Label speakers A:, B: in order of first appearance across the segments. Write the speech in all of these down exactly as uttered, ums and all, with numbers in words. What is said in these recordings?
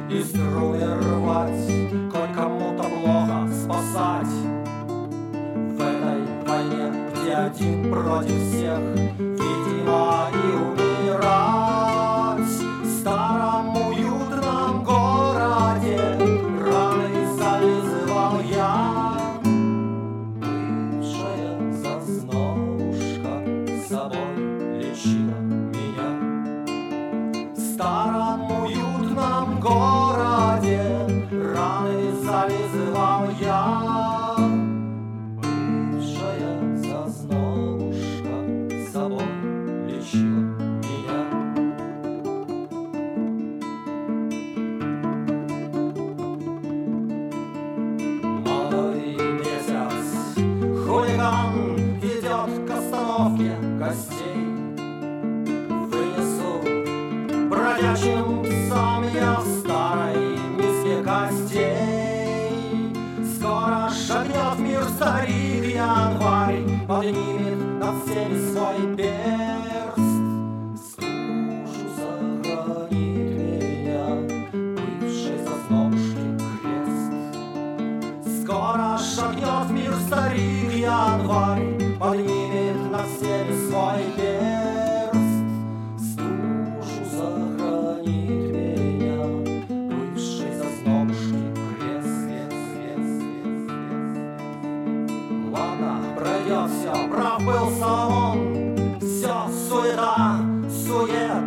A: и струны рвать, коль кому-то плохо спасать. В этой войне, где один против всех, видимо, и умирать. В старом уютном городе раны зализывал я. Бывшая зазнобушка собой лечила меня. В старом уютном городе раны зализывал я. Бывшая зазнобушка собой лечила меня. Молодой месяц, хулиган идет к остановке гостей. Вынесу бродячим псам я в старой миске костей. Скоро шагнет мир старик январь, поднимет над всеми свой перст. Стужу сохранит меня бывшей зазнобушки крест. Скоро шагнет мир старик январь, поднимет над всеми свой перст. Стужу сохранит меня бывшей зазнобушки крест. Ладно, пройдет все, прав был Соломон. Все суета, сует,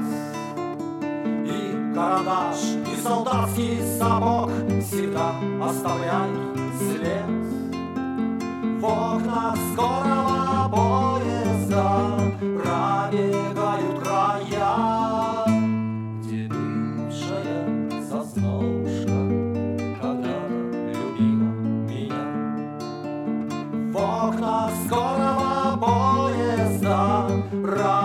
A: и карандаш, и солдатский сапог всегда оставляют след. В окнах скорого поезда пробегают края, где бывшая зазнобушка когда-то любила меня. В окнах скорого поезда